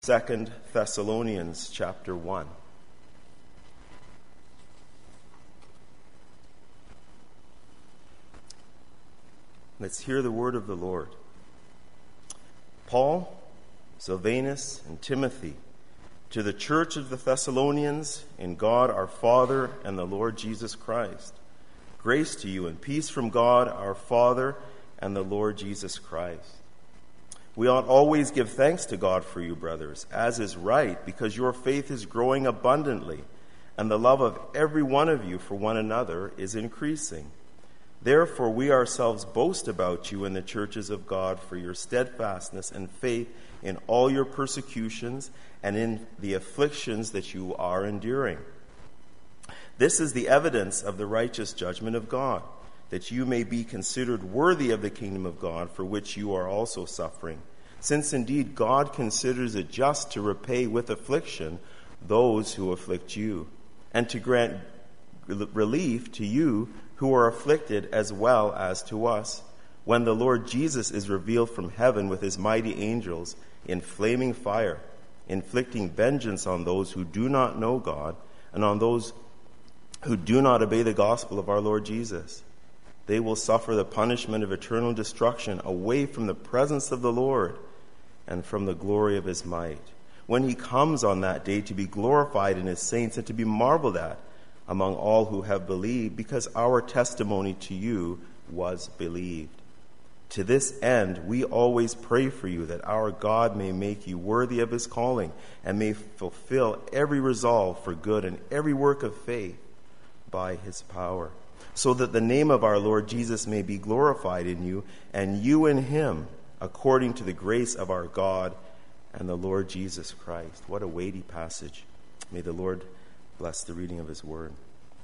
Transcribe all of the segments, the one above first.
2 Thessalonians chapter 1. Let's hear the word of the Lord. Paul, Silvanus, and Timothy, to the church of the Thessalonians, in God our Father and the Lord Jesus Christ. Grace to you and peace from God our Father and the Lord Jesus Christ. We ought always give thanks to God for you, brothers, as is right, because your faith is growing abundantly, and the love of every one of you for one another is increasing. Therefore, we ourselves boast about you in the churches of God for your steadfastness and faith in all your persecutions and in the afflictions that you are enduring. This is the evidence of the righteous judgment of God, that you may be considered worthy of the kingdom of God for which you are also suffering. Since indeed God considers it just to repay with affliction those who afflict you, and to grant relief to you who are afflicted as well as to us, when the Lord Jesus is revealed from heaven with his mighty angels in flaming fire, inflicting vengeance on those who do not know God and on those who do not obey the gospel of our Lord Jesus. They will suffer the punishment of eternal destruction away from the presence of the Lord and from the glory of his might, when he comes on that day to be glorified in his saints and to be marveled at among all who have believed, because our testimony to you was believed. To this end, we always pray for you, that our God may make you worthy of his calling and may fulfill every resolve for good and every work of faith by his power, so that the name of our Lord Jesus may be glorified in you, and you in him, according to the grace of our God and the Lord Jesus Christ. What a weighty passage. May the Lord bless the reading of his word.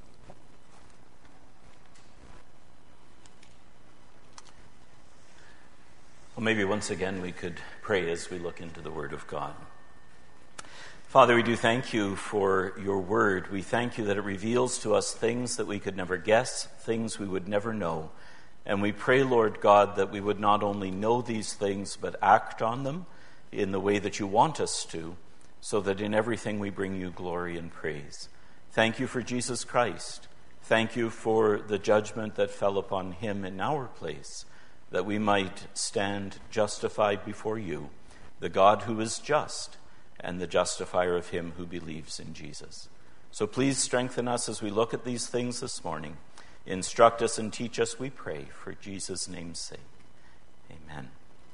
Well, maybe once again we could pray as we look into the word of God. Father, we do thank you for your word. We thank you that it reveals to us things that we could never guess, things we would never know. And we pray, Lord God, that we would not only know these things, but act on them in the way that you want us to, so that in everything we bring you glory and praise. Thank you for Jesus Christ. Thank you for the judgment that fell upon him in our place, that we might stand justified before you, the God who is just, and the justifier of him who believes in Jesus. So please strengthen us as we look at these things this morning. Instruct us and teach us, we pray, for Jesus' name's sake. Amen.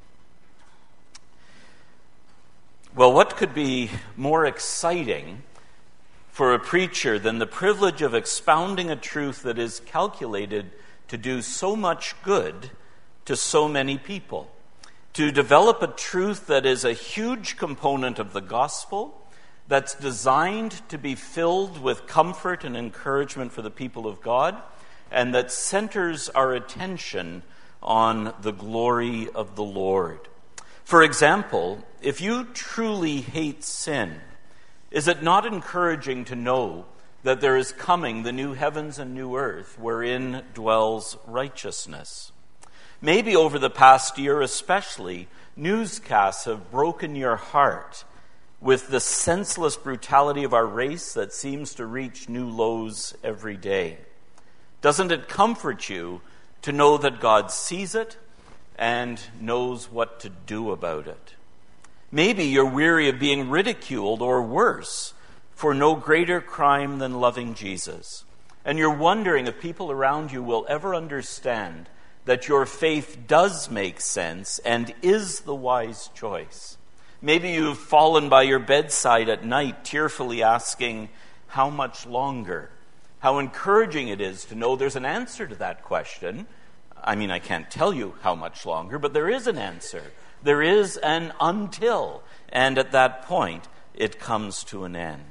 Well, what could be more exciting for a preacher than the privilege of expounding a truth that is calculated to do so much good to so many people? To develop a truth that is a huge component of the gospel, that's designed to be filled with comfort and encouragement for the people of God, and that centers our attention on the glory of the Lord. For example, if you truly hate sin, is it not encouraging to know that there is coming the new heavens and new earth wherein dwells righteousness? Maybe over the past year especially, newscasts have broken your heart with the senseless brutality of our race that seems to reach new lows every day. Doesn't it comfort you to know that God sees it and knows what to do about it? Maybe you're weary of being ridiculed, or worse, for no greater crime than loving Jesus. And you're wondering if people around you will ever understand that your faith does make sense and is the wise choice. Maybe you've fallen by your bedside at night tearfully asking, how much longer? How encouraging it is to know there's an answer to that question. I mean, I can't tell you how much longer, but there is an answer. There is an until, and at that point, it comes to an end.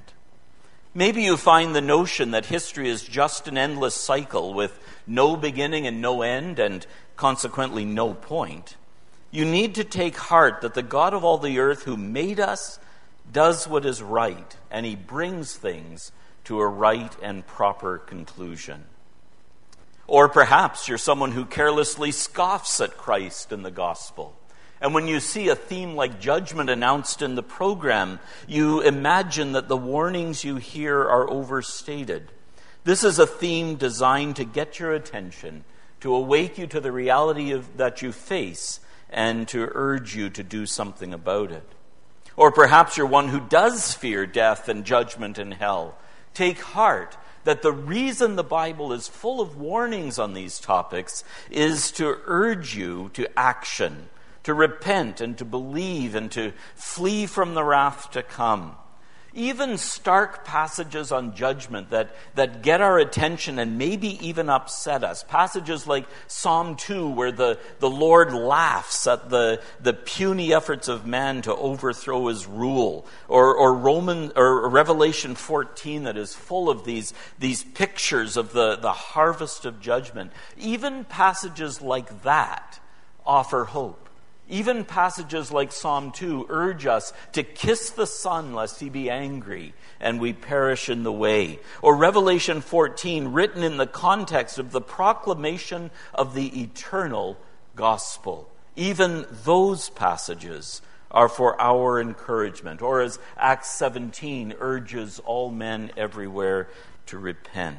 Maybe you find the notion that history is just an endless cycle with no beginning and no end, and consequently no point. You need to take heart that the God of all the earth who made us does what is right, and he brings things to a right and proper conclusion. Or perhaps you're someone who carelessly scoffs at Christ and the gospel, And when you see a theme like judgment announced in the program, you imagine that the warnings you hear are overstated. This is a theme designed to get your attention, to awake you to the reality that you face, and to urge you to do something about it. Or perhaps you're one who does fear death and judgment and hell. Take heart that the reason the Bible is full of warnings on these topics is to urge you to action, to repent and to believe and to flee from the wrath to come. Even stark passages on judgment that get our attention and maybe even upset us. Passages like Psalm 2, where the Lord laughs at the puny efforts of man to overthrow his rule. Or Revelation 14, that is full of these pictures of the harvest of judgment. Even passages like that offer hope. Even passages like Psalm 2 urge us to kiss the Son lest he be angry and we perish in the way. Or Revelation 14, written in the context of the proclamation of the eternal gospel. Even those passages are for our encouragement. Or as Acts 17 urges all men everywhere to repent.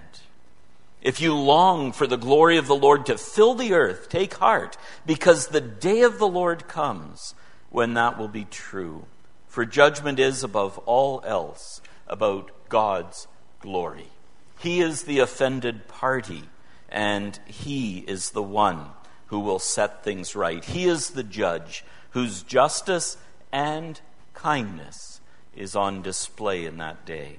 If you long for the glory of the Lord to fill the earth, take heart, because the day of the Lord comes when that will be true. For judgment is, above all else, about God's glory. He is the offended party, and he is the one who will set things right. He is the judge whose justice and kindness is on display in that day.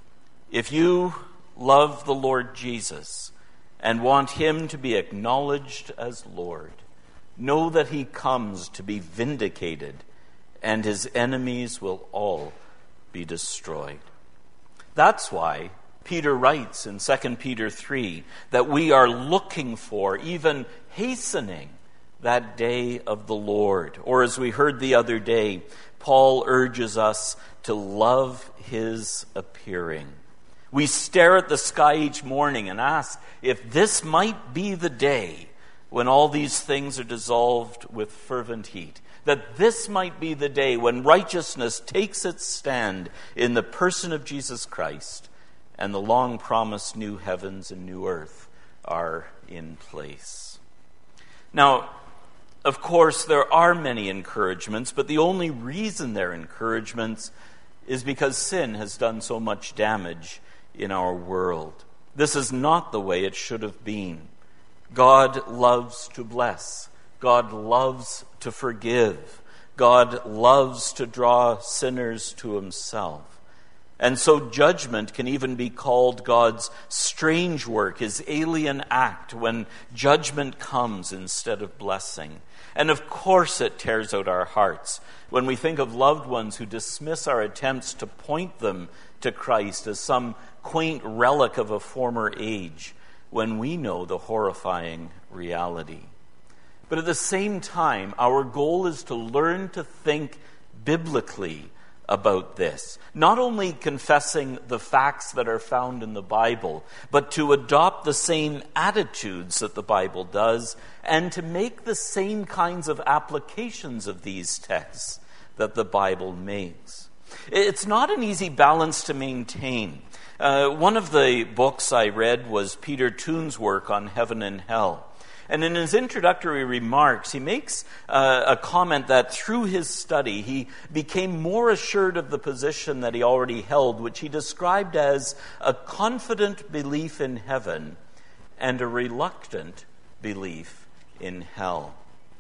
If you love the Lord Jesus and want him to be acknowledged as Lord, know that he comes to be vindicated and his enemies will all be destroyed. That's why Peter writes in 2 Peter 3 that we are looking for, even hastening, that day of the Lord. Or as we heard the other day, Paul urges us to love his appearing. We stare at the sky each morning and ask if this might be the day when all these things are dissolved with fervent heat. That this might be the day when righteousness takes its stand in the person of Jesus Christ and the long-promised new heavens and new earth are in place. Now, of course, there are many encouragements, but the only reason they're encouragements is because sin has done so much damage in our world. This is not the way it should have been. God loves to bless. God loves to forgive. God loves to draw sinners to himself. And so judgment can even be called God's strange work, his alien act, when judgment comes instead of blessing. And of course it tears out our hearts when we think of loved ones who dismiss our attempts to point them to Christ as some quaint relic of a former age, when we know the horrifying reality. But at the same time, our goal is to learn to think biblically about this. Not only confessing the facts that are found in the Bible, but to adopt the same attitudes that the Bible does, and to make the same kinds of applications of these texts that the Bible makes. It's not an easy balance to maintain. One of the books I read was Peter Toon's work on heaven and hell. And in his introductory remarks, he makes a comment that through his study, he became more assured of the position that he already held, which he described as a confident belief in heaven and a reluctant belief in hell.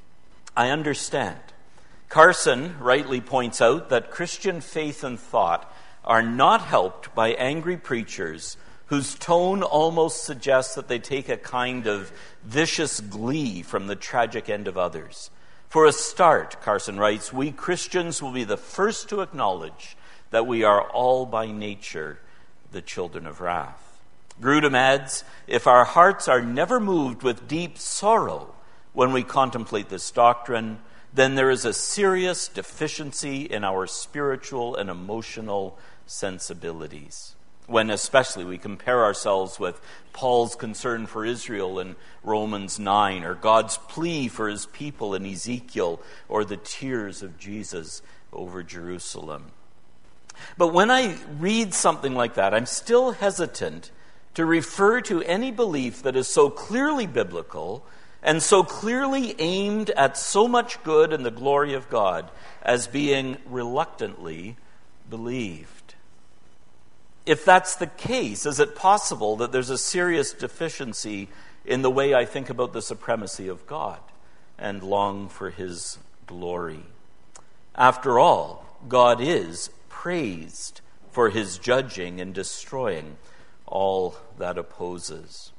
I understand. Carson rightly points out that Christian faith and thought are not helped by angry preachers whose tone almost suggests that they take a kind of vicious glee from the tragic end of others. For a start, Carson writes, we Christians will be the first to acknowledge that we are all by nature the children of wrath. Grudem adds, if our hearts are never moved with deep sorrow when we contemplate this doctrine, then there is a serious deficiency in our spiritual and emotional sensibilities. when especially we compare ourselves with Paul's concern for Israel in Romans 9, or God's plea for his people in Ezekiel, or the tears of Jesus over Jerusalem. But when I read something like that, I'm still hesitant to refer to any belief that is so clearly biblical and so clearly aimed at so much good and the glory of God as being reluctantly believed. If that's the case, is it possible that there's a serious deficiency in the way I think about the supremacy of God and long for his glory? After all, God is praised for his judging and destroying all that opposes.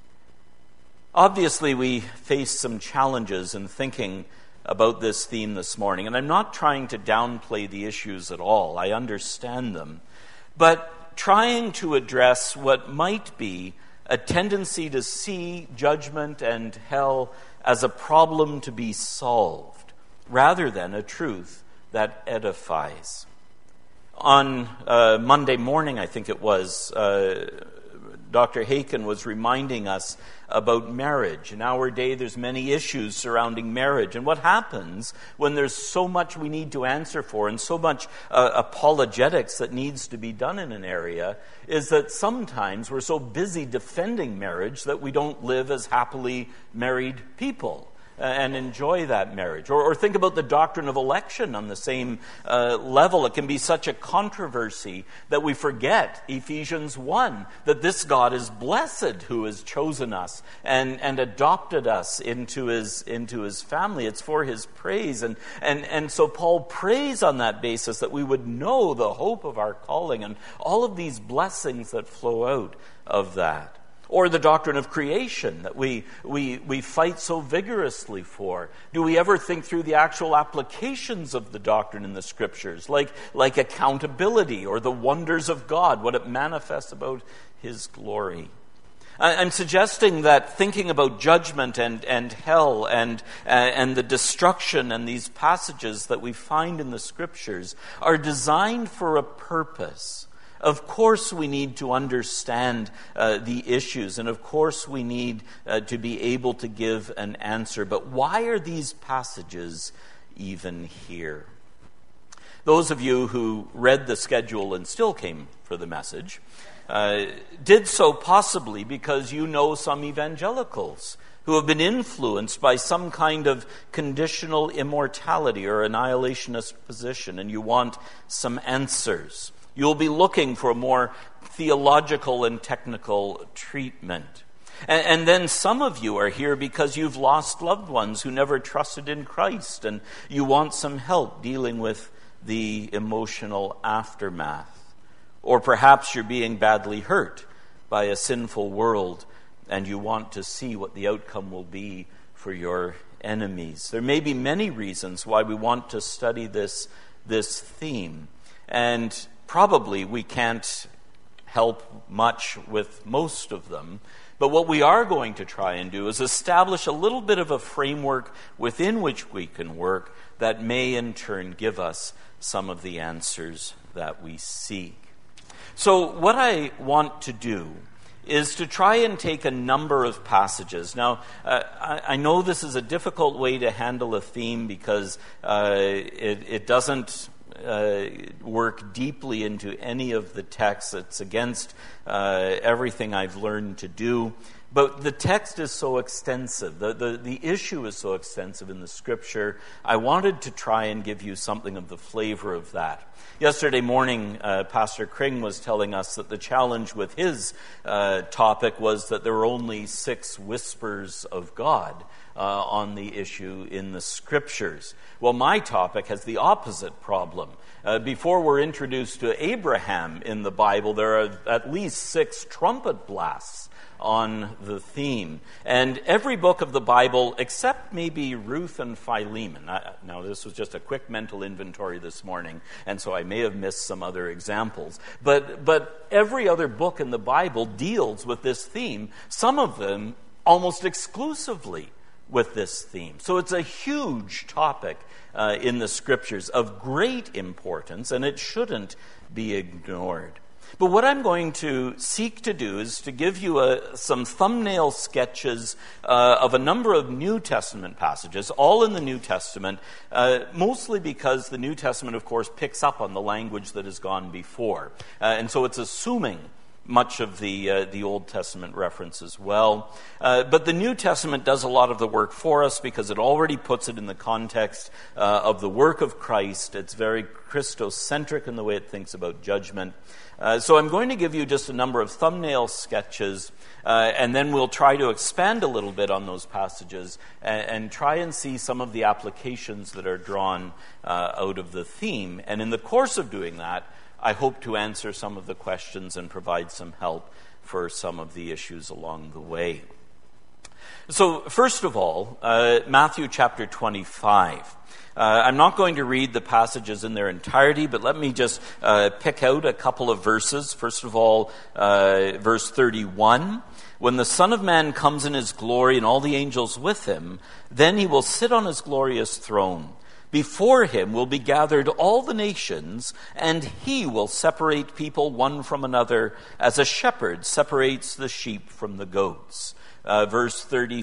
Obviously, we face some challenges in thinking about this theme this morning, and I'm not trying to downplay the issues at all. I understand them. But trying to address what might be a tendency to see judgment and hell as a problem to be solved, rather than a truth that edifies. On Monday morning, I think it was, Dr. Haken was reminding us about marriage. In our day, there's many issues surrounding marriage. And what happens when there's so much we need to answer for and so much apologetics that needs to be done in an area is that sometimes we're so busy defending marriage that we don't live as happily married people and enjoy that marriage. Or think about the doctrine of election on the same level. It can be such a controversy that we forget Ephesians 1, that this God is blessed who has chosen us and adopted us into his family. It's for his praise. And so Paul prays on that basis that we would know the hope of our calling and all of these blessings that flow out of that. Or the doctrine of creation that we fight so vigorously for. Do we ever think through the actual applications of the doctrine in the Scriptures, like accountability or the wonders of God, what it manifests about his glory? I'm suggesting that thinking about judgment and hell and the destruction and these passages that we find in the Scriptures are designed for a purpose. Of course we need to understand the issues, and of course we need to be able to give an answer. But why are these passages even here? Those of you who read the schedule and still came for the message did so possibly because you know some evangelicals who have been influenced by some kind of conditional immortality or annihilationist position, and you want some answers. You'll be looking for a more theological and technical treatment. And then some of you are here because you've lost loved ones who never trusted in Christ, and you want some help dealing with the emotional aftermath. Or perhaps you're being badly hurt by a sinful world, and you want to see what the outcome will be for your enemies. There may be many reasons why we want to study this theme, and probably we can't help much with most of them, but what we are going to try and do is establish a little bit of a framework within which we can work that may in turn give us some of the answers that we seek. So what I want to do is to try and take a number of passages. Now, I know this is a difficult way to handle a theme because it doesn't work deeply into any of the texts. It's against everything I've learned to do. But the text is so extensive. The issue is so extensive in the Scripture. I wanted to try and give you something of the flavor of that. Yesterday morning, Pastor Kring was telling us that the challenge with his topic was that there were only 6 whispers of God on the issue in the Scriptures. Well, my topic has the opposite problem. Before we're introduced to Abraham in the Bible, there are at least 6 trumpet blasts on the theme. And every book of the Bible, except maybe Ruth and Philemon. Now, this was just a quick mental inventory this morning, and so I may have missed some other examples. But every other book in the Bible deals with this theme, some of them almost exclusively with this theme. So it's a huge topic in the Scriptures of great importance, and it shouldn't be ignored. But what I'm going to seek to do is to give you some thumbnail sketches of a number of New Testament passages, all in the New Testament, mostly because the New Testament, of course, picks up on the language that has gone before. And so it's assuming much of the Old Testament reference as well. But the New Testament does a lot of the work for us because it already puts it in the context of the work of Christ. It's very Christocentric in the way it thinks about judgment. So I'm going to give you just a number of thumbnail sketches, and then we'll try to expand a little bit on those passages and try and see some of the applications that are drawn out of the theme. And in the course of doing that, I hope to answer some of the questions and provide some help for some of the issues along the way. So first of all, Matthew chapter 25. I'm not going to read the passages in their entirety, but let me just pick out a couple of verses. First of all, verse 31. When the Son of Man comes in his glory and all the angels with him, then he will sit on his glorious throne. Before him will be gathered all the nations, and he will separate people one from another, as a shepherd separates the sheep from the goats. Verse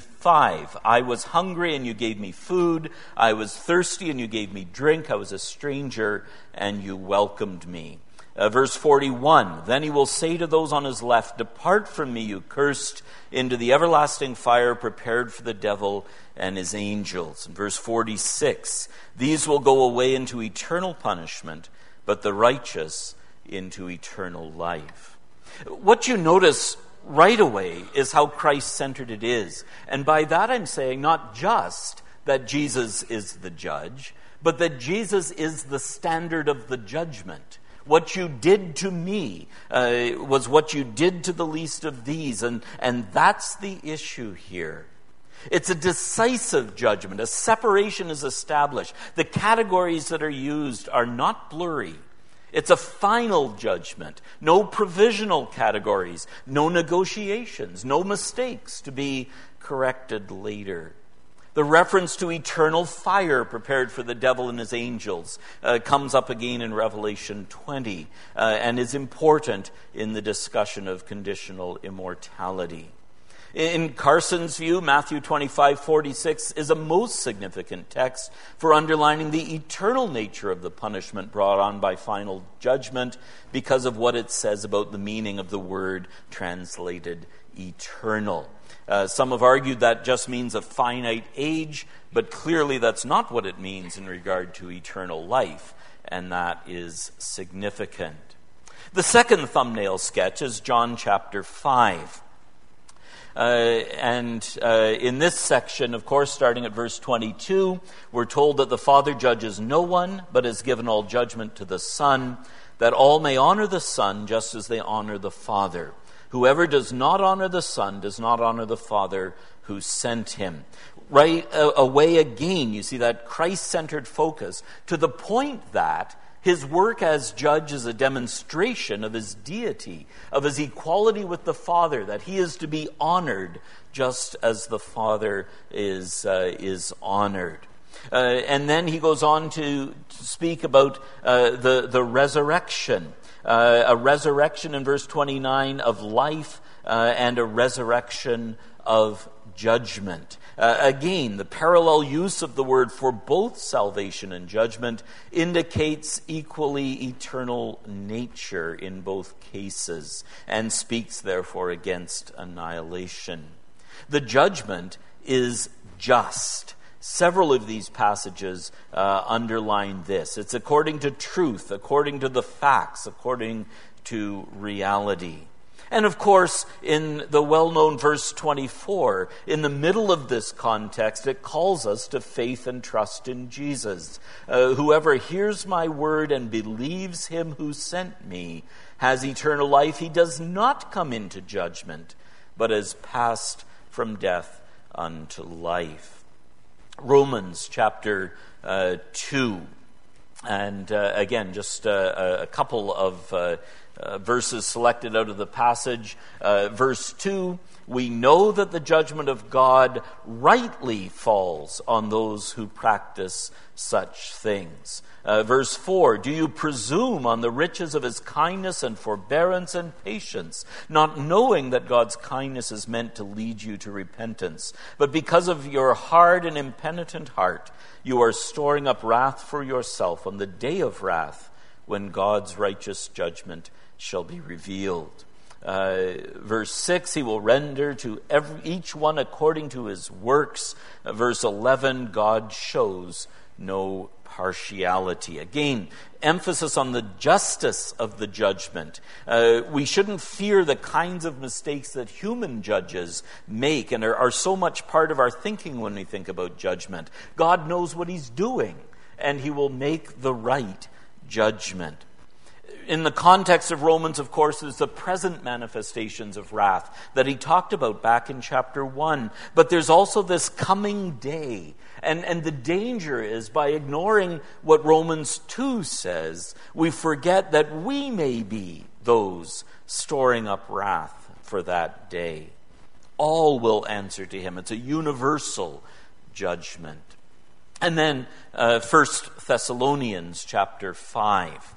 35, I was hungry and you gave me food. I was thirsty and you gave me drink. I was a stranger and you welcomed me. Verse 41, then he will say to those on his left, depart from me, you cursed, into the everlasting fire prepared for the devil and his angels. And verse 46, these will go away into eternal punishment, but the righteous into eternal life. What you notice right away is how Christ-centered it is. And by that I'm saying not just that Jesus is the judge, but that Jesus is the standard of the judgment. What you did to me was what you did to the least of these, and that's the issue here. It's a decisive judgment. A separation is established. The categories that are used are not blurry. It's a final judgment. No provisional categories, no negotiations, no mistakes to be corrected later. The reference to eternal fire prepared for the devil and his angels comes up again in Revelation 20 and is important in the discussion of conditional immortality. In Carson's view, Matthew 25:46 is a most significant text for underlining the eternal nature of the punishment brought on by final judgment because of what it says about the meaning of the word translated eternal. Some have argued that just means a finite age, but clearly that's not what it means in regard to eternal life, and that is significant. The second thumbnail sketch is John chapter 5. In this section, of course, starting at verse 22, we're told that the Father judges no one, but has given all judgment to the Son, that all may honor the Son just as they honor the Father. Whoever does not honor the Son does not honor the Father who sent him. Right away again, you see that Christ-centered focus to the point that his work as judge is a demonstration of his deity, of his equality with the Father, that he is to be honored just as the Father is honored. And then he goes on to speak about the resurrection. A resurrection in verse 29 of life and a resurrection of judgment. Again, the parallel use of the word for both salvation and judgment indicates equally eternal nature in both cases and speaks therefore against annihilation. The judgment is just. Several of these passages underline this. It's according to truth, according to the facts, according to reality. And of course, in the well-known verse 24, in the middle of this context, it calls us to faith and trust in Jesus. Whoever hears my word and believes him who sent me has eternal life. He does not come into judgment, but has passed from death unto life. Romans chapter 2. And again, just a couple of verses selected out of the passage. Verse 2, we know that the judgment of God rightly falls on those who practice such things. Verse 4, do you presume on the riches of his kindness and forbearance and patience, not knowing that God's kindness is meant to lead you to repentance? But because of your hard and impenitent heart, you are storing up wrath for yourself on the day of wrath, when God's righteous judgment shall be revealed. Verse 6, he will render to each one according to his works. Verse 11, God shows no partiality. Again, emphasis on the justice of the judgment. We shouldn't fear the kinds of mistakes that human judges make and are so much part of our thinking when we think about judgment. God knows what he's doing, and he will make the right judgment. In the context of Romans, of course, there's the present manifestations of wrath that he talked about back in chapter 1. But there's also this coming day. And the danger is, by ignoring what Romans 2 says, we forget that we may be those storing up wrath for that day. All will answer to him. It's a universal judgment. And then 1 Thessalonians chapter 5.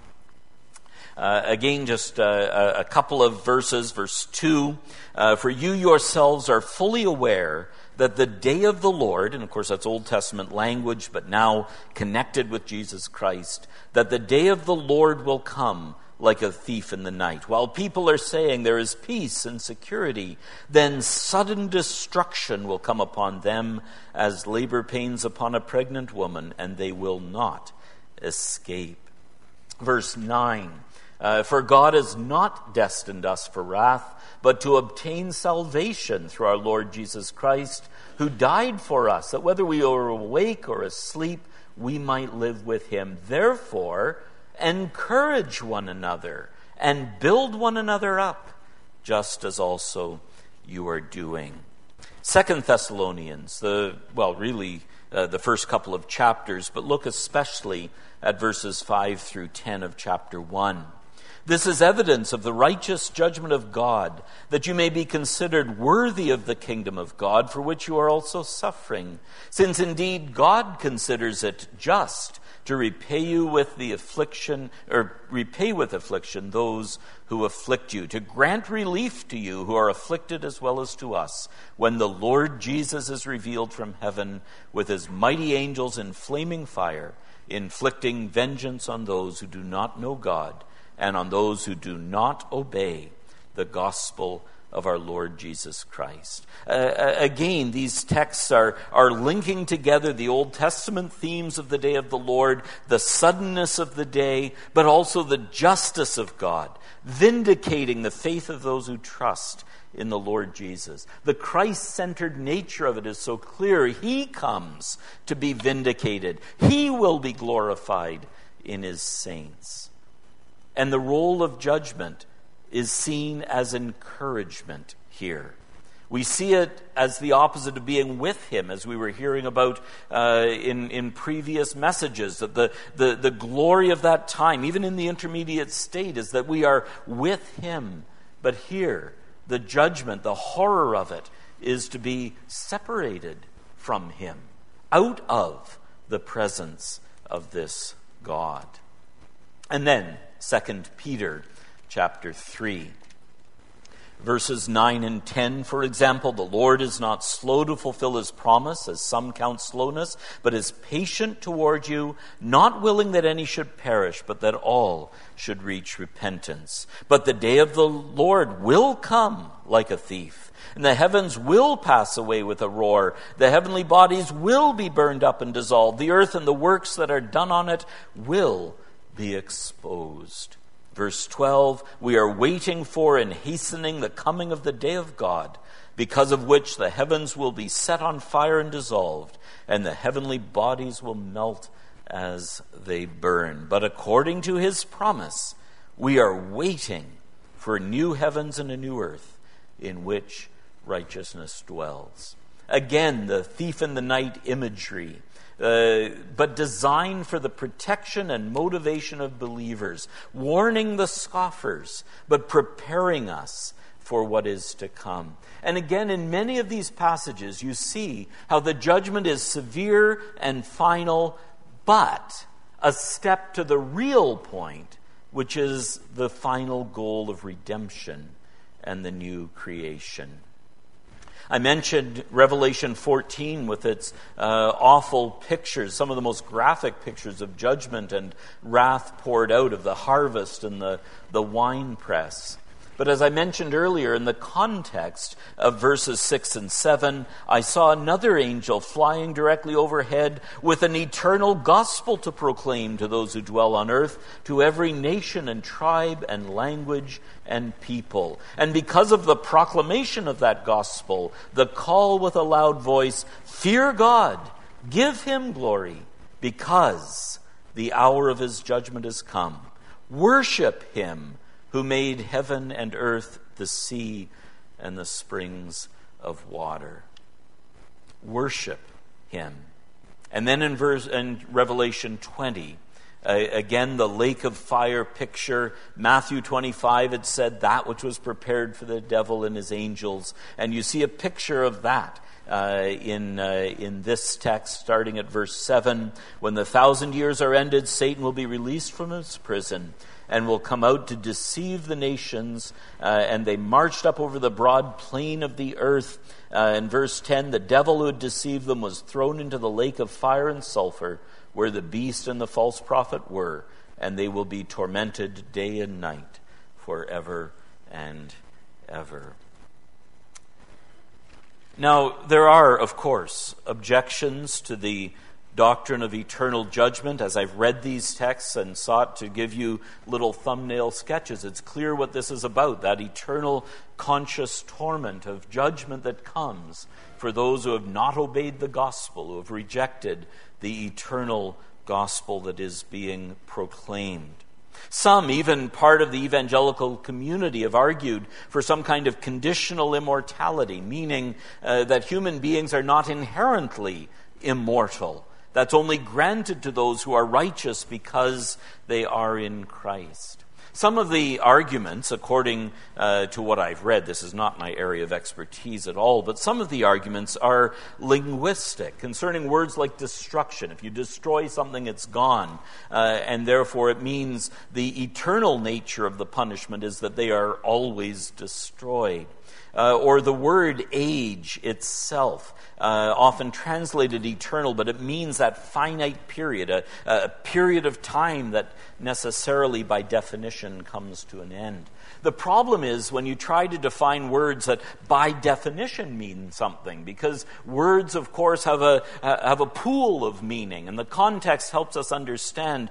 Again, just a couple of verses. Verse 2, for you yourselves are fully aware that the day of the Lord, and of course that's Old Testament language, but now connected with Jesus Christ, that the day of the Lord will come like a thief in the night. While people are saying there is peace and security, then sudden destruction will come upon them as labor pains upon a pregnant woman, and they will not escape. Verse 9, for God has not destined us for wrath, but to obtain salvation through our Lord Jesus Christ, who died for us, that whether we are awake or asleep, we might live with him. Therefore, encourage one another and build one another up, just as also you are doing. 2 Thessalonians, the first couple of chapters, but look especially at verses 5 through 10 of chapter 1. This is evidence of the righteous judgment of God, that you may be considered worthy of the kingdom of God, for which you are also suffering. Since indeed God considers it just to repay with affliction those who afflict you, to grant relief to you who are afflicted as well as to us, when the Lord Jesus is revealed from heaven with his mighty angels in flaming fire, inflicting vengeance on those who do not know God, and on those who do not obey the gospel of our Lord Jesus Christ. Again, these texts are linking together the Old Testament themes of the day of the Lord, the suddenness of the day, but also the justice of God, vindicating the faith of those who trust in the Lord Jesus. The Christ-centered nature of it is so clear. He comes to be vindicated. He will be glorified in his saints. And the role of judgment is seen as encouragement here. We see it as the opposite of being with him, as we were hearing about in previous messages, that the glory of that time, even in the intermediate state, is that we are with him. But here, the judgment, the horror of it, is to be separated from him, out of the presence of this God. And then, 2 Peter chapter 3. Verses 9 and 10, for example, the Lord is not slow to fulfill his promise, as some count slowness, but is patient toward you, not willing that any should perish, but that all should reach repentance. But the day of the Lord will come like a thief, and the heavens will pass away with a roar. The heavenly bodies will be burned up and dissolved. The earth and the works that are done on it will be exposed. Verse 12, we are waiting for and hastening the coming of the day of God, because of which the heavens will be set on fire and dissolved, and the heavenly bodies will melt as they burn. But according to his promise, we are waiting for new heavens and a new earth in which righteousness dwells. Again, the thief in the night imagery. but designed for the protection and motivation of believers, warning the scoffers, but preparing us for what is to come. And again, in many of these passages, you see how the judgment is severe and final, but a step to the real point, which is the final goal of redemption and the new creation. I mentioned Revelation 14 with its awful pictures, some of the most graphic pictures of judgment and wrath poured out, of the harvest and the winepress. But as I mentioned earlier, in the context of verses 6 and 7, I saw another angel flying directly overhead with an eternal gospel to proclaim to those who dwell on earth, to every nation and tribe and language and people. And because of the proclamation of that gospel, the call with a loud voice, "Fear God, give him glory, because the hour of his judgment has come. Worship him who made heaven and earth, the sea, and the springs of water." Worship him. And then in Revelation 20, again, the lake of fire picture. Matthew 25, it said, "That which was prepared for the devil and his angels." And you see a picture of that in this text, starting at verse 7. "When the 1,000 years are ended, Satan will be released from his prison and will come out to deceive the nations, and they marched up over the broad plain of the earth." In verse 10, "The devil who had deceived them was thrown into the lake of fire and sulfur, where the beast and the false prophet were, and they will be tormented day and night forever and ever." Now, there are, of course, objections to the doctrine of eternal judgment. As I've read these texts and sought to give you little thumbnail sketches, it's clear what this is about, that eternal conscious torment of judgment that comes for those who have not obeyed the gospel, who have rejected the eternal gospel that is being proclaimed. Some, even part of the evangelical community, have argued for some kind of conditional immortality, meaning that human beings are not inherently immortal. That's only granted to those who are righteous because they are in Christ. Some of the arguments, according to what I've read, this is not my area of expertise at all, but some of the arguments are linguistic, concerning words like destruction. If you destroy something, it's gone, and therefore it means the eternal nature of the punishment is that they are always destroyed. Or the word age itself, often translated eternal, but it means that finite period, a period of time that necessarily by definition comes to an end. The problem is when you try to define words that by definition mean something, because words, of course, have a pool of meaning, and the context helps us understand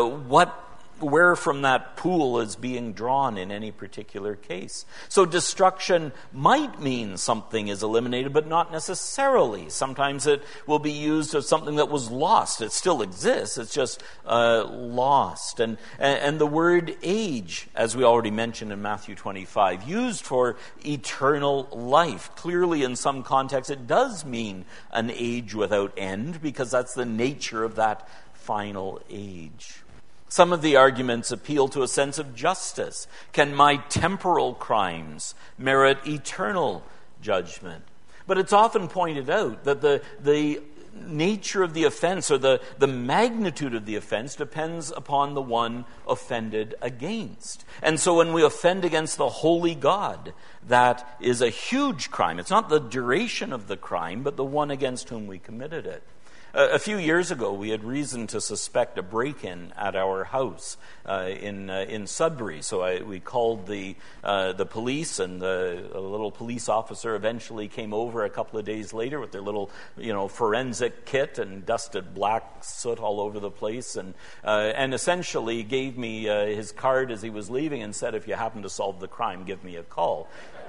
where from that pool is being drawn in any particular case. So destruction might mean something is eliminated, but not necessarily. Sometimes it will be used as something that was lost. It still exists, it's just lost. And the word age, as we already mentioned in Matthew 25, used for eternal life. Clearly in some contexts it does mean an age without end, because that's the nature of that final age. Some of the arguments appeal to a sense of justice. Can my temporal crimes merit eternal judgment? But it's often pointed out that the nature of the offense, or the magnitude of the offense, depends upon the one offended against. And so when we offend against the holy God, that is a huge crime. It's not the duration of the crime, but the one against whom we committed it. A few years ago, we had reason to suspect a break-in at our house in Sudbury. So we called the police, and a little police officer eventually came over a couple of days later with their little, forensic kit and dusted black soot all over the place, and essentially gave me his card as he was leaving and said, "If you happen to solve the crime, give me a call."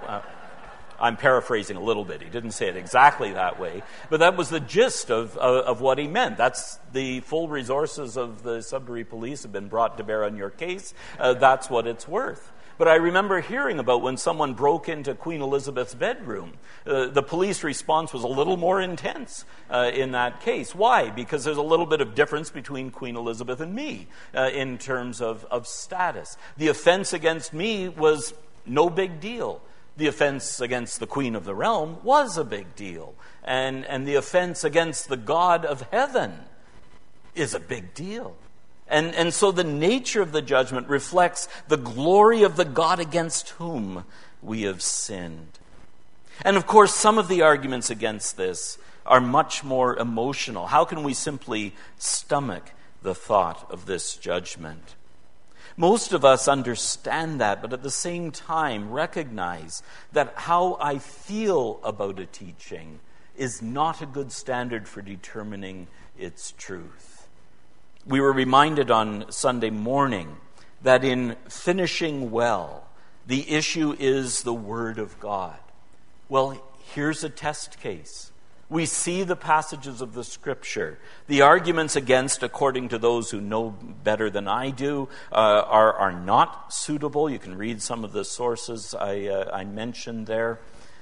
I'm paraphrasing a little bit. He didn't say it exactly that way, but that was the gist of what he meant. That's the full resources of the Sudbury police have been brought to bear on your case. That's what it's worth. But I remember hearing about when someone broke into Queen Elizabeth's bedroom. The police response was a little more intense in that case. Why? Because there's a little bit of difference between Queen Elizabeth and me in terms of status. The offense against me was no big deal. The offense against the Queen of the realm was a big deal. And the offense against the God of heaven is a big deal. And so the nature of the judgment reflects the glory of the God against whom we have sinned. And of course, some of the arguments against this are much more emotional. How can we simply stomach the thought of this judgment? Most of us understand that, but at the same time recognize that how I feel about a teaching is not a good standard for determining its truth. We were reminded on Sunday morning that in finishing well, the issue is the Word of God. Well, here's a test case. We see the passages of the Scripture. The arguments against, according to those who know better than I do, are not suitable. You can read some of the sources I mentioned there.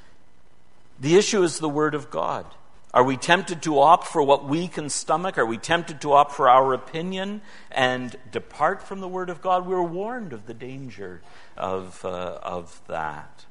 The issue is the Word of God. Are we tempted to opt for what we can stomach? Are we tempted to opt for our opinion and depart from the Word of God? We're warned of the danger of that.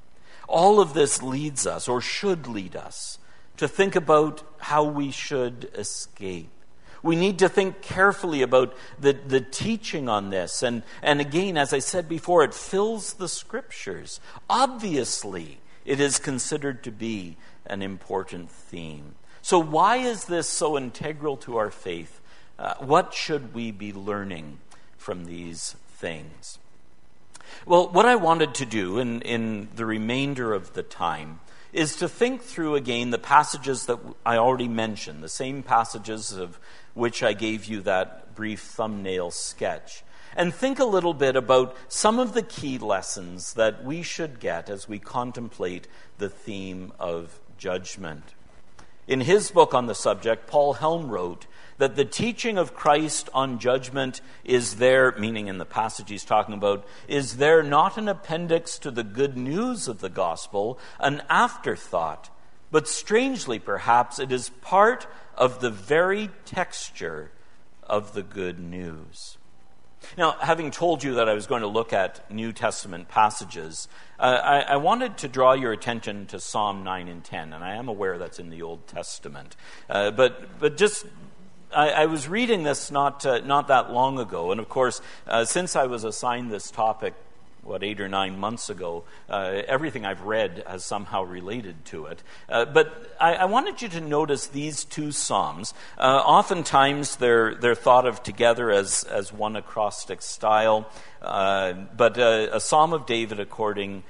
All of this leads us, or should lead us, to think about how we should escape. We need to think carefully about the teaching on this. And again, as I said before, it fills the Scriptures. Obviously, it is considered to be an important theme. So why is this so integral to our faith? What should we be learning from these things? Well, what I wanted to do in the remainder of the time is to think through again the passages that I already mentioned, the same passages of which I gave you that brief thumbnail sketch, and think a little bit about some of the key lessons that we should get as we contemplate the theme of judgment. In his book on the subject, Paul Helm wrote that the teaching of Christ on judgment is there, meaning in the passage he's talking about, is there not an appendix to the good news of the gospel, an afterthought, but strangely perhaps it is part of the very texture of the good news. Now, having told you that I was going to look at New Testament passages, I wanted to draw your attention to Psalm 9 and 10, and I am aware that's in the Old Testament. But just, I was reading this not that long ago, and of course, since I was assigned this topic, 8 or 9 months ago, everything I've read has somehow related to it. But I wanted you to notice these two psalms. Oftentimes they're thought of together as one acrostic style, but a Psalm of David according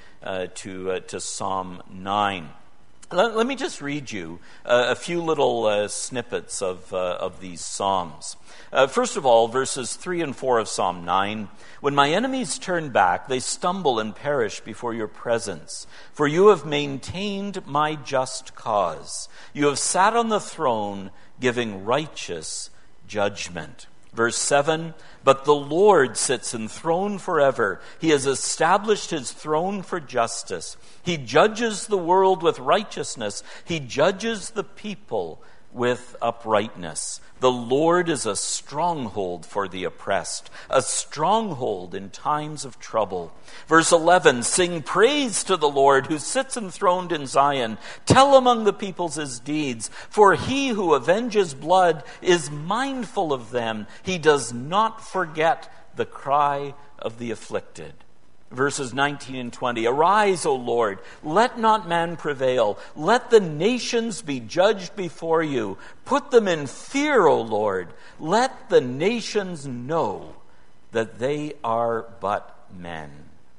to Psalm 9. Let me just read you a few little snippets of these psalms. First of all, verses 3 and 4 of Psalm 9. When my enemies turn back, they stumble and perish before your presence. For you have maintained my just cause. You have sat on the throne, giving righteous judgment. Verse 7, but the Lord sits enthroned forever. He has established his throne for justice. He judges the world with righteousness. He judges the people with uprightness. The Lord is a stronghold for the oppressed, a stronghold in times of trouble. Verse 11, sing praise to the Lord who sits enthroned in Zion. Tell among the peoples his deeds, for he who avenges blood is mindful of them. He does not forget the cry of the afflicted. Verses 19 and 20, arise, O Lord, let not man prevail. Let the nations be judged before you. Put them in fear, O Lord. Let the nations know that they are but men.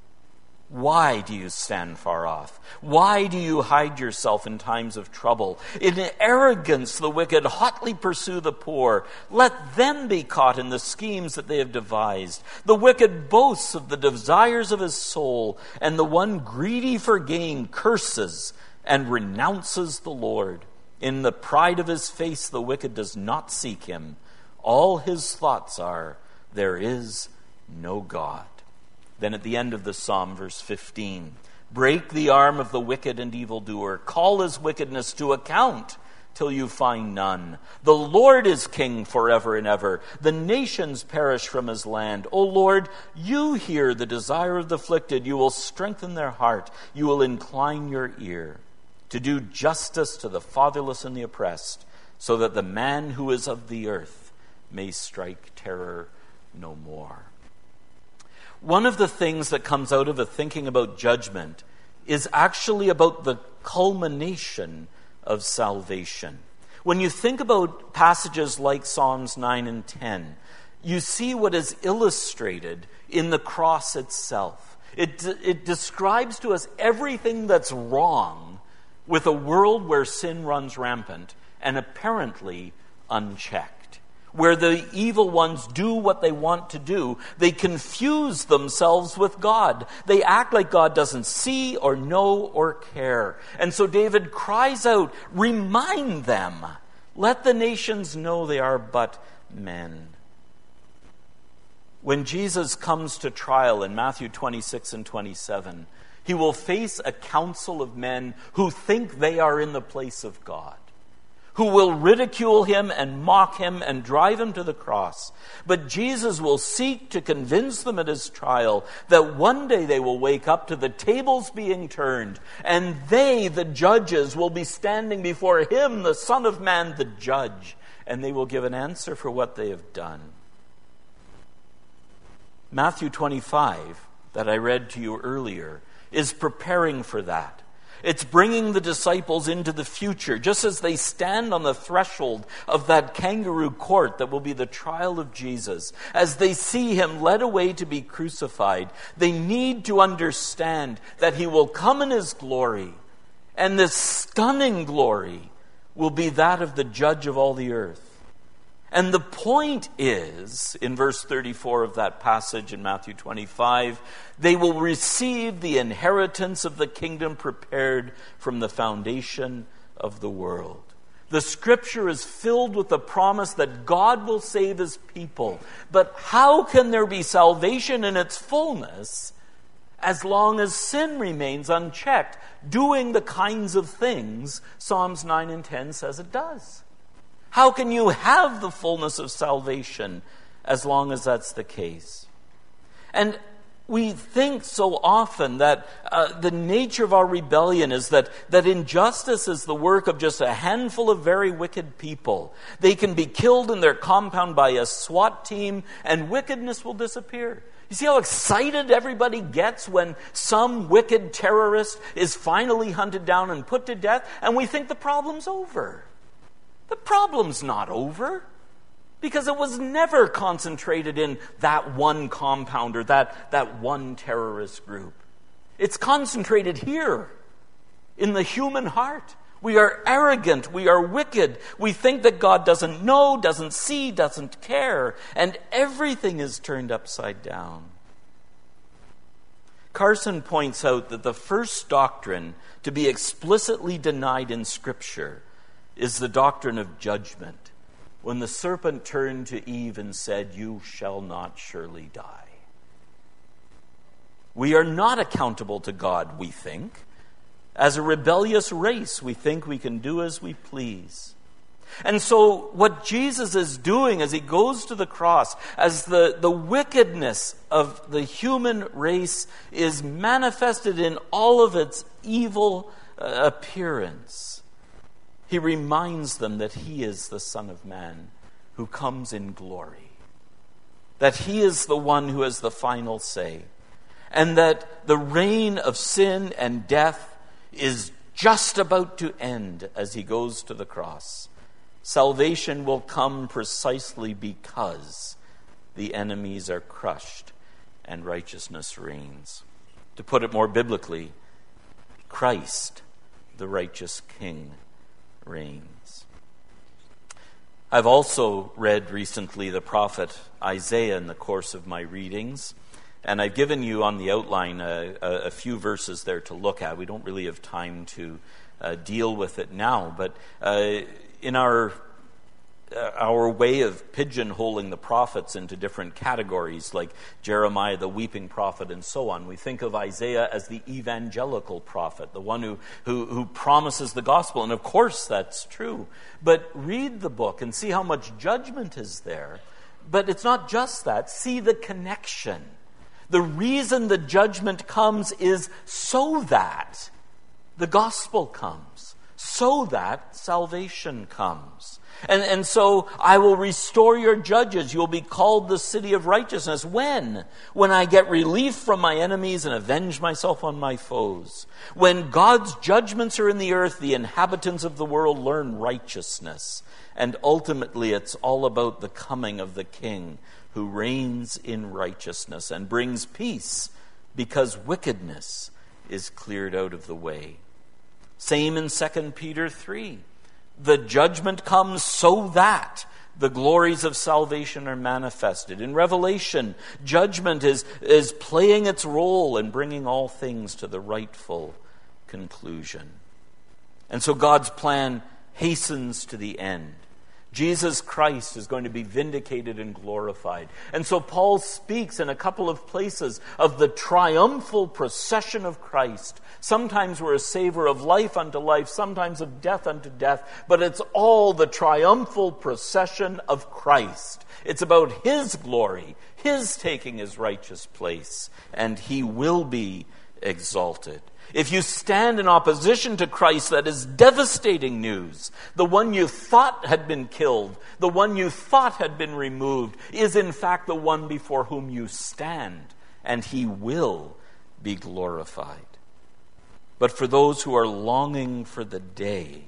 Why do you stand far off? Why do you hide yourself in times of trouble? In arrogance, the wicked hotly pursue the poor. Let them be caught in the schemes that they have devised. The wicked boasts of the desires of his soul, and the one greedy for gain curses and renounces the Lord. In the pride of his face, the wicked does not seek him. All his thoughts are, there is no God. Then at the end of the psalm, verse 15, break the arm of the wicked and evildoer. Call his wickedness to account till you find none. The Lord is king forever and ever. The nations perish from his land. O Lord, you hear the desire of the afflicted. You will strengthen their heart. You will incline your ear to do justice to the fatherless and the oppressed, so that the man who is of the earth may strike terror no more. One of the things that comes out of a thinking about judgment is actually about the culmination of salvation. When you think about passages like Psalms 9 and 10, you see what is illustrated in the cross itself. It describes to us everything that's wrong with a world where sin runs rampant and apparently unchecked, where the evil ones do what they want to do. They confuse themselves with God. They act like God doesn't see or know or care. And so David cries out, remind them, let the nations know they are but men. When Jesus comes to trial in Matthew 26 and 27, he will face a council of men who think they are in the place of God, who will ridicule him and mock him and drive him to the cross. But Jesus will seek to convince them at his trial that one day they will wake up to the tables being turned, and they, the judges, will be standing before him, the Son of Man, the judge, and they will give an answer for what they have done. Matthew 25, that I read to you earlier, is preparing for that. It's bringing the disciples into the future, just as they stand on the threshold of that kangaroo court that will be the trial of Jesus. As they see him led away to be crucified, they need to understand that he will come in his glory, and this stunning glory will be that of the judge of all the earth. And the point is, in verse 34 of that passage in Matthew 25, they will receive the inheritance of the kingdom prepared from the foundation of the world. The scripture is filled with the promise that God will save his people. But how can there be salvation in its fullness as long as sin remains unchecked, doing the kinds of things Psalms 9 and 10 says it does? How can you have the fullness of salvation as long as that's the case? And we think so often that the nature of our rebellion is that injustice is the work of just a handful of very wicked people. They can be killed in their compound by a SWAT team, and wickedness will disappear. You see how excited everybody gets when some wicked terrorist is finally hunted down and put to death, and we think the problem's over. The problem's not over, because it was never concentrated in that one compound or that one terrorist group. It's concentrated here, in the human heart. We are arrogant, we are wicked, we think that God doesn't know, doesn't see, doesn't care, and everything is turned upside down. Carson points out that the first doctrine to be explicitly denied in Scripture is the doctrine of judgment, when the serpent turned to Eve and said, "You shall not surely die." We are not accountable to God, we think. As a rebellious race, we think we can do as we please. And so what Jesus is doing as he goes to the cross, as the wickedness of the human race is manifested in all of its evil appearance, he reminds them that he is the Son of Man who comes in glory, that he is the one who has the final say, and that the reign of sin and death is just about to end as he goes to the cross. Salvation will come precisely because the enemies are crushed and righteousness reigns. To put it more biblically, Christ, the righteous King, reigns. I've also read recently the prophet Isaiah in the course of my readings, and I've given you on the outline a few verses there to look at. We don't really have time to deal with it now, but in our our way of pigeonholing the prophets into different categories, like Jeremiah, the weeping prophet, and so on. We think of Isaiah as the evangelical prophet, the one who promises the gospel. And of course that's true. But read the book and see how much judgment is there. But it's not just that. See the connection. The reason the judgment comes is so that the gospel comes, so that salvation comes. And so I will restore your judges. You'll be called the city of righteousness. When? When I get relief from my enemies and avenge myself on my foes. When God's judgments are in the earth, the inhabitants of the world learn righteousness. And ultimately, it's all about the coming of the King who reigns in righteousness and brings peace because wickedness is cleared out of the way. Same in 2 Peter 3. The judgment comes so that the glories of salvation are manifested. In Revelation, judgment is playing its role in bringing all things to the rightful conclusion. And so God's plan hastens to the end. Jesus Christ is going to be vindicated and glorified. And so Paul speaks in a couple of places of the triumphal procession of Christ. Sometimes we're a savor of life unto life, sometimes of death unto death, but it's all the triumphal procession of Christ. It's about His glory, His taking His righteous place, and He will be exalted. If you stand in opposition to Christ, that is devastating news. The one you thought had been killed, the one you thought had been removed, is in fact the one before whom you stand, and He will be glorified. But for those who are longing for the day,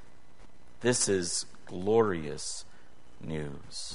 this is glorious news.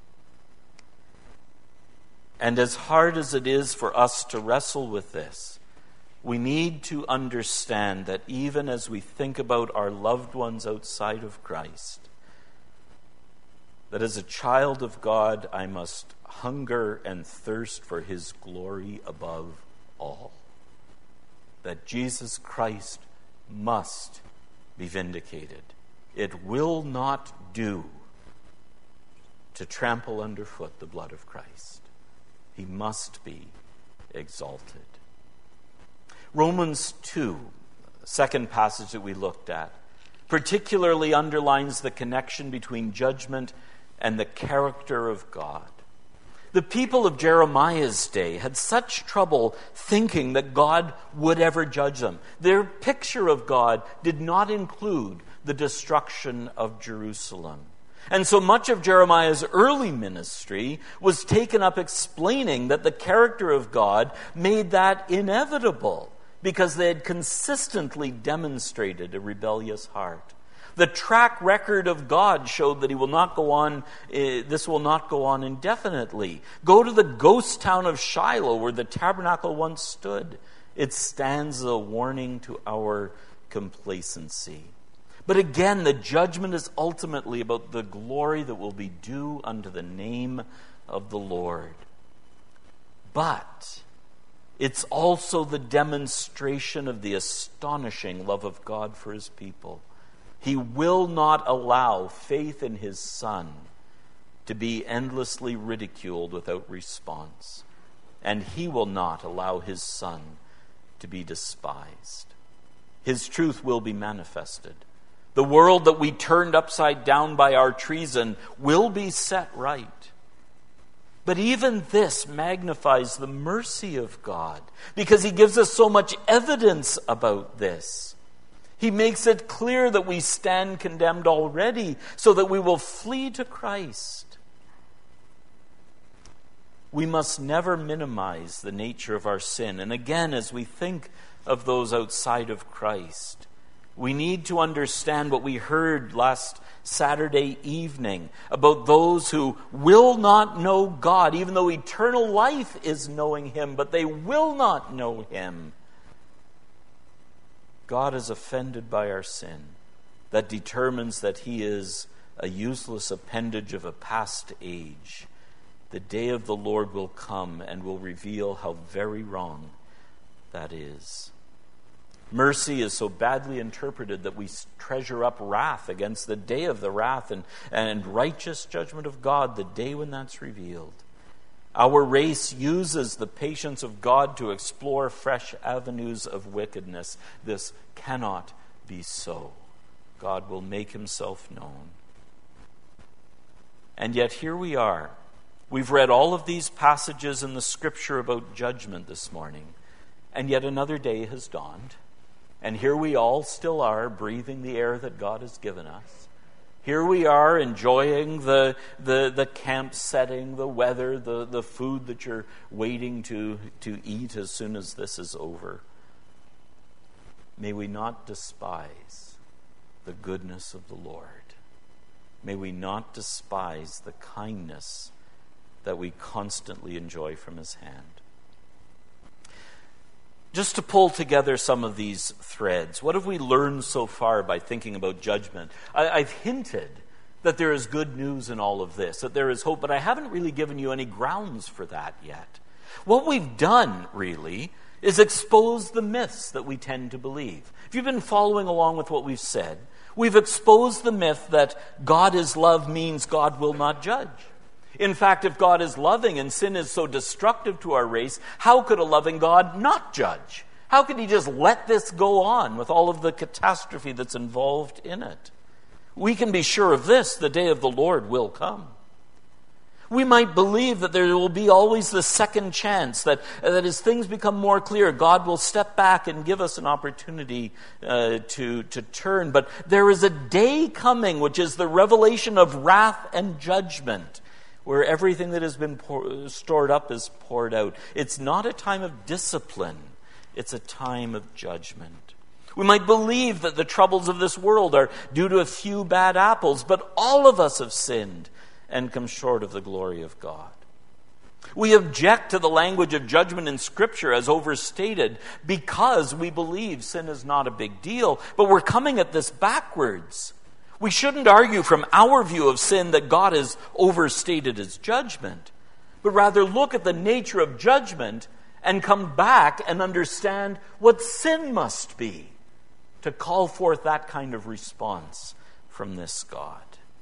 And as hard as it is for us to wrestle with this, we need to understand that even as we think about our loved ones outside of Christ, that as a child of God, I must hunger and thirst for His glory above all. That Jesus Christ must be vindicated. It will not do to trample underfoot the blood of Christ. He must be exalted. Romans 2, the second passage that we looked at, particularly underlines the connection between judgment and the character of God. The people of Jeremiah's day had such trouble thinking that God would ever judge them. Their picture of God did not include the destruction of Jerusalem. And so much of Jeremiah's early ministry was taken up explaining that the character of God made that inevitable, because they had consistently demonstrated a rebellious heart. The track record of God showed that He will not go on, this will not go on indefinitely. Go to the ghost town of Shiloh where the tabernacle once stood. It stands as a warning to our complacency. But again, the judgment is ultimately about the glory that will be due unto the name of the Lord. But it's also the demonstration of the astonishing love of God for His people. He will not allow faith in His Son to be endlessly ridiculed without response. And He will not allow His Son to be despised. His truth will be manifested. The world that we turned upside down by our treason will be set right. But even this magnifies the mercy of God, because He gives us so much evidence about this. He makes it clear that we stand condemned already, so that we will flee to Christ. We must never minimize the nature of our sin. And again, as we think of those outside of Christ, we need to understand what we heard last Saturday evening about those who will not know God, even though eternal life is knowing Him, but they will not know Him. God is offended by our sin. That determines that He is a useless appendage of a past age. The day of the Lord will come and will reveal how very wrong that is. Mercy is so badly interpreted that we treasure up wrath against the day of the wrath and righteous judgment of God, the day when that's revealed. Our race uses the patience of God to explore fresh avenues of wickedness. This cannot be so. God will make himself known. And yet here we are. We've read all of these passages in the Scripture about judgment this morning, and yet another day has dawned. And here we all still are, breathing the air that God has given us. Here we are, enjoying the camp setting, the weather, the food that you're waiting to eat as soon as this is over. May we not despise the goodness of the Lord. May we not despise the kindness that we constantly enjoy from his hand. Just to pull together some of these threads, what have we learned so far by thinking about judgment? I've hinted that there is good news in all of this, that there is hope, but I haven't really given you any grounds for that yet. What we've done, really, is expose the myths that we tend to believe. If you've been following along with what we've said, we've exposed the myth that God is love means God will not judge. In fact, if God is loving and sin is so destructive to our race, how could a loving God not judge? How could he just let this go on with all of the catastrophe that's involved in it? We can be sure of this: the day of the Lord will come. We might believe that there will be always the second chance, that as things become more clear, God will step back and give us an opportunity to turn. But there is a day coming, which is the revelation of wrath and judgment, where everything that has been stored up is poured out. It's not a time of discipline. It's a time of judgment. We might believe that the troubles of this world are due to a few bad apples, but all of us have sinned and come short of the glory of God. We object to the language of judgment in Scripture as overstated because we believe sin is not a big deal, but we're coming at this backwards. We shouldn't argue from our view of sin that God has overstated his judgment, but rather look at the nature of judgment and come back and understand what sin must be to call forth that kind of response from this God.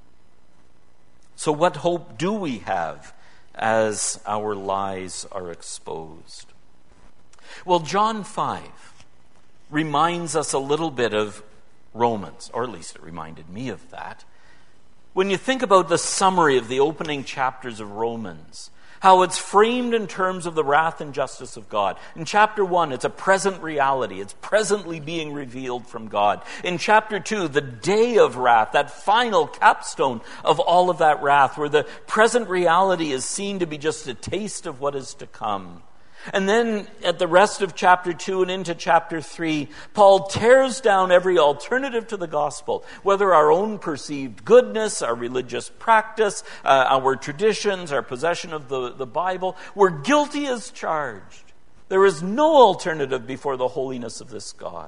So what hope do we have as our lies are exposed? Well, John 5 reminds us a little bit of Romans, or at least it reminded me of that. When you think about the summary of the opening chapters of Romans, how it's framed in terms of the wrath and justice of God. In chapter 1, it's a present reality. It's presently being revealed from God. In chapter 2, the day of wrath, that final capstone of all of that wrath, where the present reality is seen to be just a taste of what is to come. And then at the rest of chapter 2 and into chapter 3, Paul tears down every alternative to the gospel, whether our own perceived goodness, our religious practice, our traditions, our possession of the Bible. We're guilty as charged. There is no alternative before the holiness of this God.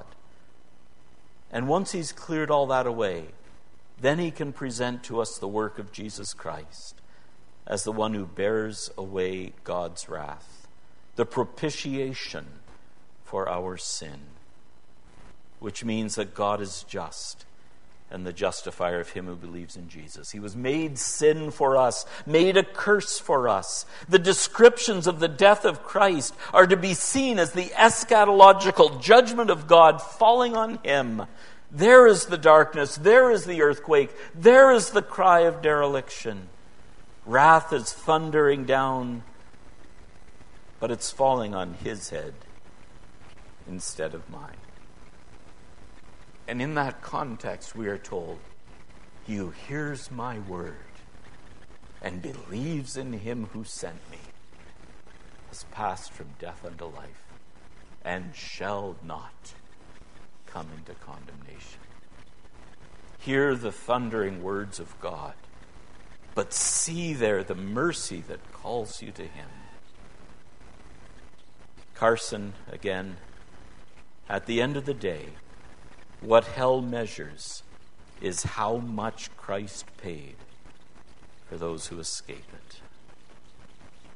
And once he's cleared all that away, then he can present to us the work of Jesus Christ as the one who bears away God's wrath, the propitiation for our sin, which means that God is just and the justifier of him who believes in Jesus. He was made sin for us, made a curse for us. The descriptions of the death of Christ are to be seen as the eschatological judgment of God falling on him. There is the darkness, there is the earthquake, there is the cry of dereliction. Wrath is thundering down, but it's falling on his head instead of mine. And in that context, we are told, he who hears my word and believes in him who sent me has passed from death unto life and shall not come into condemnation. Hear the thundering words of God, but see there the mercy that calls you to him. Carson, again, at the end of the day, what hell measures is how much Christ paid for those who escape it.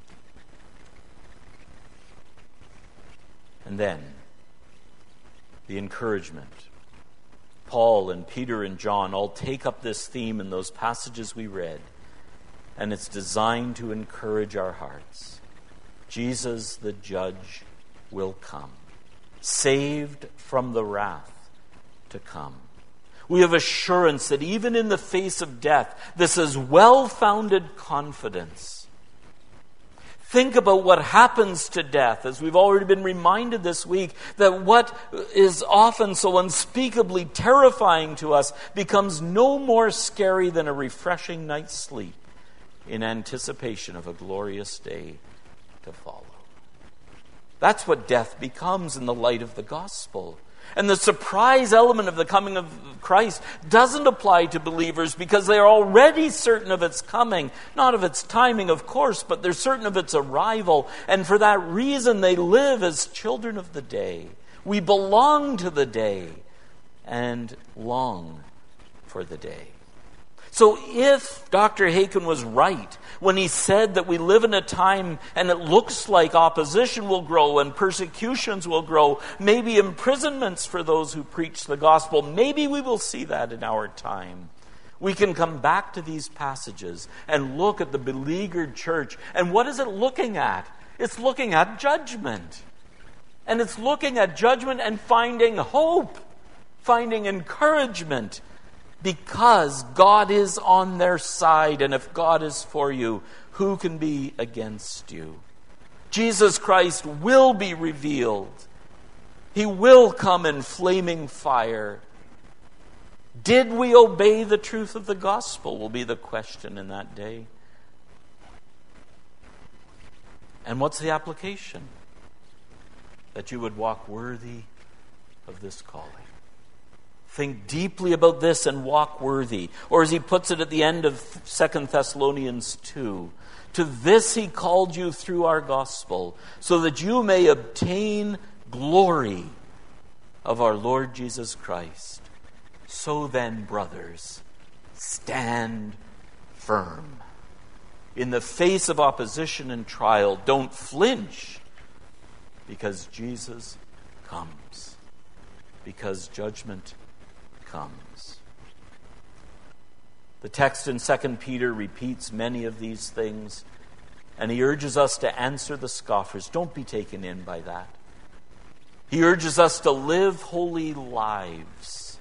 And then, the encouragement. Paul and Peter and John all take up this theme in those passages we read, and it's designed to encourage our hearts. Jesus, the judge, will come, saved from the wrath to come. We have assurance that even in the face of death, this is well-founded confidence. Think about what happens to death, as we've already been reminded this week, that what is often so unspeakably terrifying to us becomes no more scary than a refreshing night's sleep in anticipation of a glorious day to follow. That's what death becomes in the light of the gospel. And the surprise element of the coming of Christ doesn't apply to believers because they are already certain of its coming. Not of its timing, of course, but they're certain of its arrival. And for that reason, they live as children of the day. We belong to the day and long for the day. So if Dr. Haken was right when he said that we live in a time and it looks like opposition will grow and persecutions will grow, maybe imprisonments for those who preach the gospel, maybe we will see that in our time. We can come back to these passages and look at the beleaguered church. And what is it looking at? It's looking at judgment. And it's looking at judgment and finding hope, finding encouragement, because God is on their side, and if God is for you, who can be against you? Jesus Christ will be revealed. He will come in flaming fire. Did we obey the truth of the gospel, will be the question in that day. And what's the application? That you would walk worthy of this calling. Think deeply about this and walk worthy. Or as he puts it at the end of 2 Thessalonians 2, to this he called you through our gospel, so that you may obtain glory of our Lord Jesus Christ. So then, brothers, stand firm. In the face of opposition and trial, don't flinch, because Jesus comes. Because judgment comes. The text in 2 Peter repeats many of these things, and he urges us to answer the scoffers. Don't be taken in by that. He urges us to live holy lives.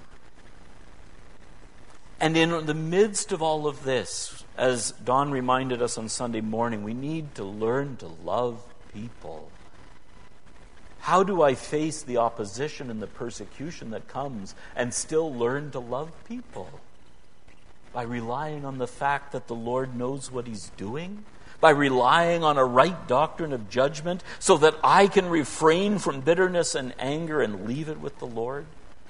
And in the midst of all of this, as Don reminded us on Sunday morning, we need to learn to love people. How do I face the opposition and the persecution that comes and still learn to love people? By relying on the fact that the Lord knows what He's doing? By relying on a right doctrine of judgment so that I can refrain from bitterness and anger and leave it with the Lord?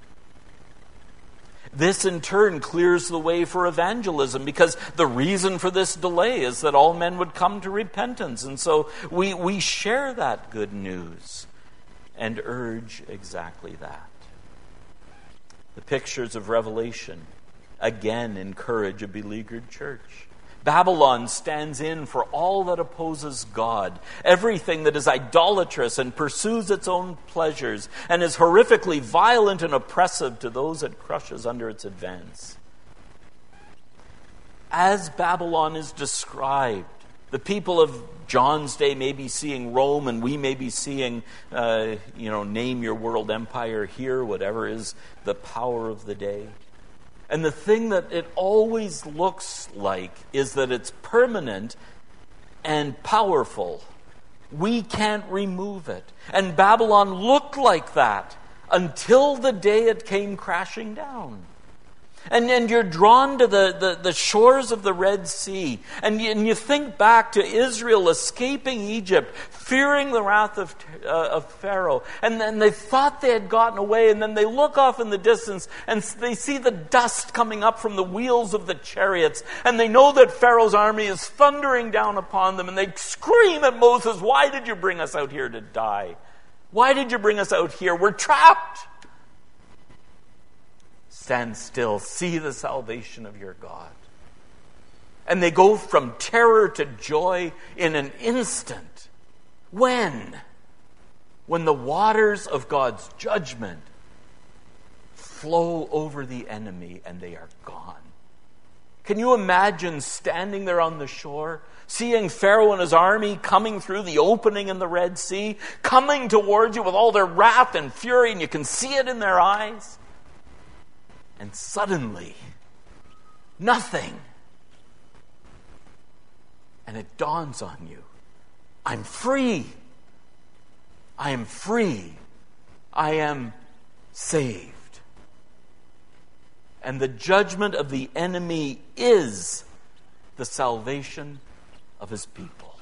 This in turn clears the way for evangelism, because the reason for this delay is that all men would come to repentance. And so we share that good news and urge exactly that. The pictures of Revelation again encourage a beleaguered church. Babylon stands in for all that opposes God, everything that is idolatrous and pursues its own pleasures, and is horrifically violent and oppressive to those it crushes under its advance. As Babylon is described, the people of John's day may be seeing Rome, and we may be seeing, name your world empire here, whatever is the power of the day. And the thing that it always looks like is that it's permanent and powerful. We can't remove it. And Babylon looked like that until the day it came crashing down. And you're drawn to the shores of the Red Sea. And you think back to Israel escaping Egypt, fearing the wrath of Pharaoh. And then they thought they had gotten away. And then they look off in the distance and they see the dust coming up from the wheels of the chariots. And they know that Pharaoh's army is thundering down upon them. And they scream at Moses, "Why did you bring us out here to die? Why did you bring us out here? We're trapped." Stand still, see the salvation of your God. And they go from terror to joy in an instant. When? When the waters of God's judgment flow over the enemy, and they are gone. Can you imagine standing there on the shore, seeing Pharaoh and his army coming through the opening in the Red Sea, coming towards you with all their wrath and fury, and you can see it in their eyes? And suddenly, nothing. And it dawns on you, I'm free. I am free. I am saved. And the judgment of the enemy is the salvation of his people.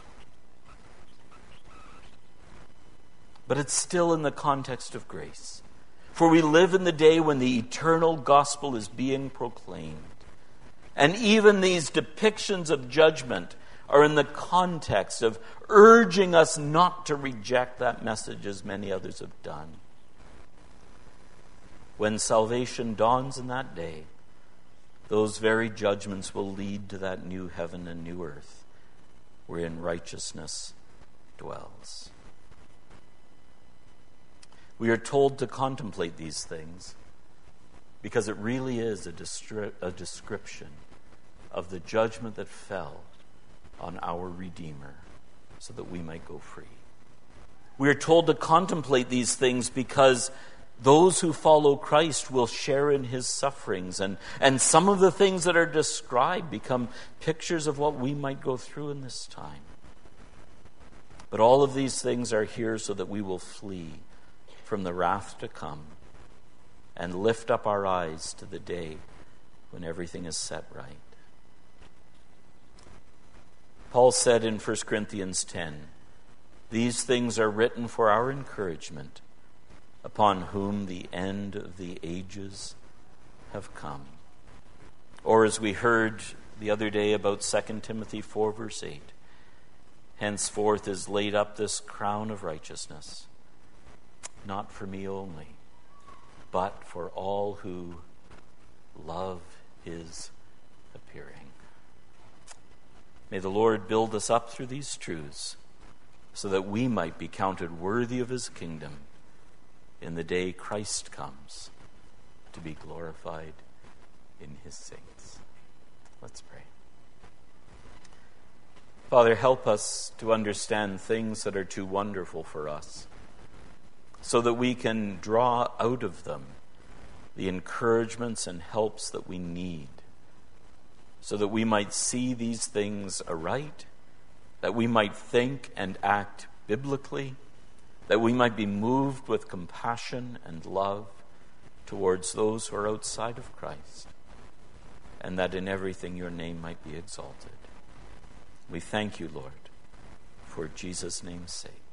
But it's still in the context of grace. For we live in the day when the eternal gospel is being proclaimed. And even these depictions of judgment are in the context of urging us not to reject that message as many others have done. When salvation dawns in that day, those very judgments will lead to that new heaven and new earth wherein righteousness dwells. We are told to contemplate these things because it really is a description of the judgment that fell on our Redeemer so that we might go free. We are told to contemplate these things because those who follow Christ will share in his sufferings, and some of the things that are described become pictures of what we might go through in this time. But all of these things are here so that we will flee from the wrath to come and lift up our eyes to the day when everything is set right. Paul said in 1 Corinthians 10, "These things are written for our encouragement, upon whom the end of the ages have come." Or as we heard the other day about 2 Timothy 4 verse 8, "Henceforth is laid up this crown of righteousness, not for me only, but for all who love his appearing." May the Lord build us up through these truths so that we might be counted worthy of his kingdom in the day Christ comes to be glorified in his saints. Let's pray. Father, help us to understand things that are too wonderful for us, so that we can draw out of them the encouragements and helps that we need, so that we might see these things aright, that we might think and act biblically, that we might be moved with compassion and love towards those who are outside of Christ, and that in everything your name might be exalted. We thank you, Lord, for Jesus' name's sake.